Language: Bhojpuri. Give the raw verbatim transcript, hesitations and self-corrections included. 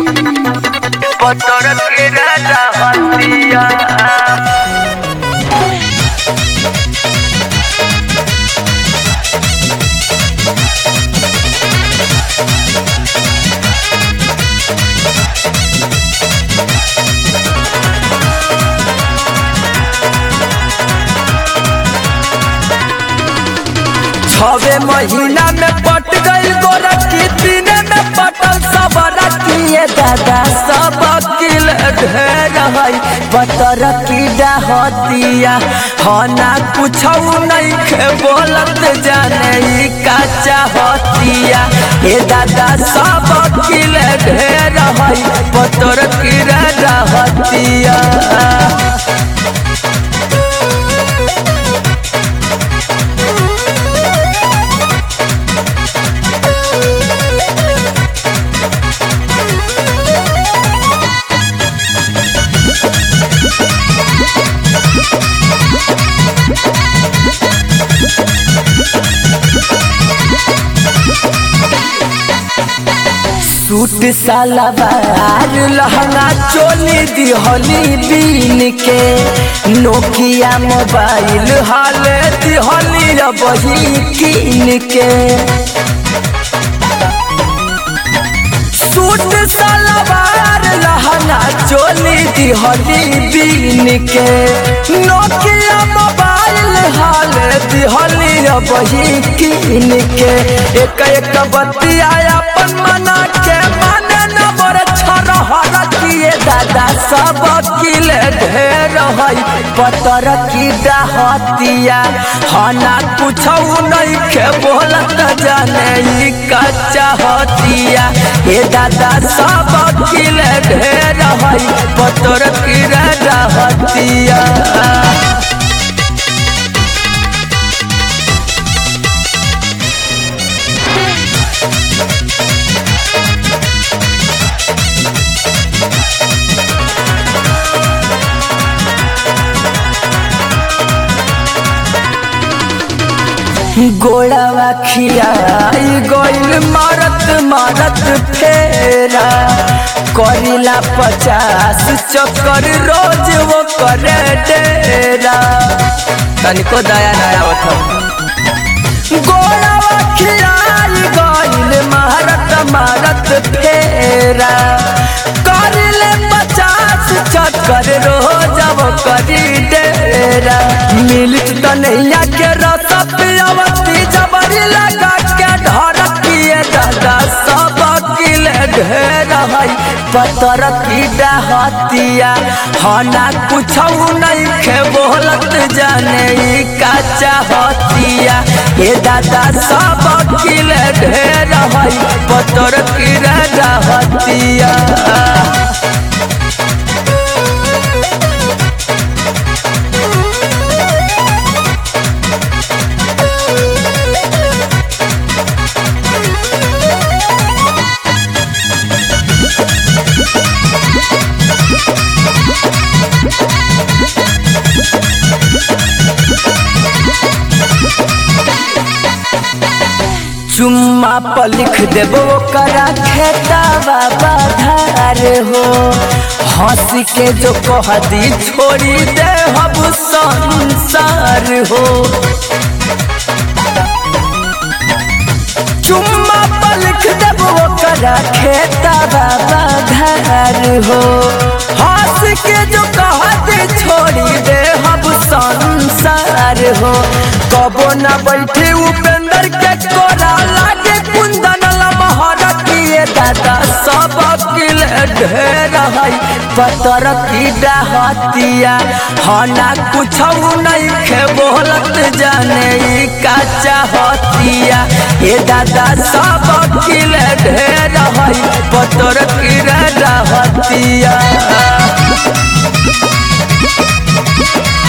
पतर के राजा हतिया छवे महीना में पट गई गोरखी तीने में पटल सब रखिए दादा सब किल ढेर है पतर की डहतिया हना कुछ नहीं खे बोलत जाने ई का चाहतिया हे दादा सब किल ढेर है पतर की डहतिया सूट सलवार लहंगा चोली दिहली बीन के नोकिया मोबाइल हाले दिहली बही कीन के सूट सलवार लहंगा चोली दिहली बीन के नोकिया मोबाइल हाले दिहली बही कीन के एक एक बतिया अपन मना के माने न मोर छरहर किए दादा सब किल ढेर है पतर की डहतिया हना कुछ नहीं के बोलत जाने ई का चाहतिया हे दादा सब किल ढेर है पतर की डहतिया गोड़ावा खियाई गइल मारत मारत फेरा करिला पचास चक्कर रोज वो करे डेरा तनिको दया ना आवत गोड़ावा खियाई गइल मारत मारत फेरा करिले पचास चक्कर रोज वो करी डेरा मिलत तनैया के रस पियावती जबरी लगा के ढरकिए दादा सब किल ढेर है पतर की डहतिया हना कुछ नहीं खे बोलत जाने ई का चाहतिया हे दादा सब किल ढेर है पतर की डहतिया चुम्मा पर लिख देबो करा खेतावा बाधार हो हंस के जो कह दी छोड़ी दे हब संसार हो चुम्मा पर लिख देबो करा खेतावा बाधार हो हंस के जो कह दी छोड़ी दे हब संसार हो कबो न बैठे उपेंद्र के कोरा लागे कुंदन लमहर किए दादा सब किल ढेर है पतर की डहतिया हना कुछ नहीं खे बोलत जाने ई का चाहतिया हे दादा सब किल ढेर है पतर की डहतिया।